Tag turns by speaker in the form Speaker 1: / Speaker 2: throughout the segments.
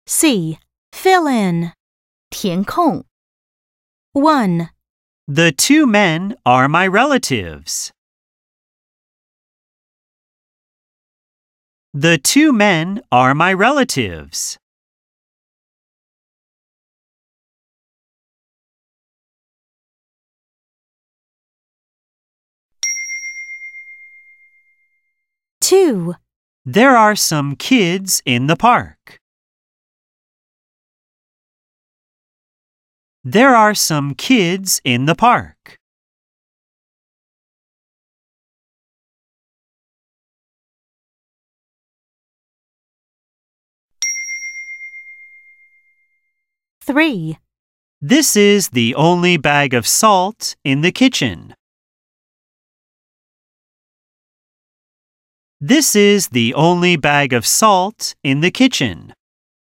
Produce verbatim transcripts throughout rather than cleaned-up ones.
Speaker 1: C. Fill in.
Speaker 2: 填空
Speaker 1: one,
Speaker 3: The two men are my relatives. The two men are my relatives.
Speaker 1: two,
Speaker 3: There are some kids in the park. There are some kids in the park.
Speaker 1: three,
Speaker 3: This is the only bag of salt in the kitchen. This is the only bag of salt in the kitchen.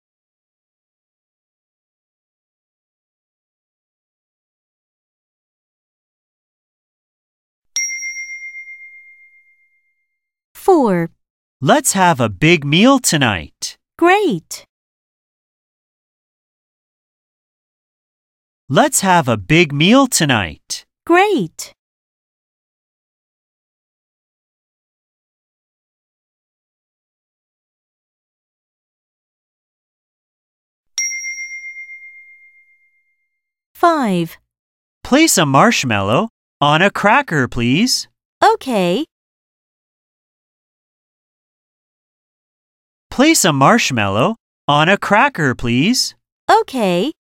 Speaker 1: four.
Speaker 3: Let's have a big meal tonight.
Speaker 1: Great.
Speaker 3: Let's have a big meal tonight.
Speaker 1: Great. five.
Speaker 3: Place a marshmallow on a cracker, please.
Speaker 1: Okay.
Speaker 3: Place a marshmallow on a cracker, please.
Speaker 1: Okay.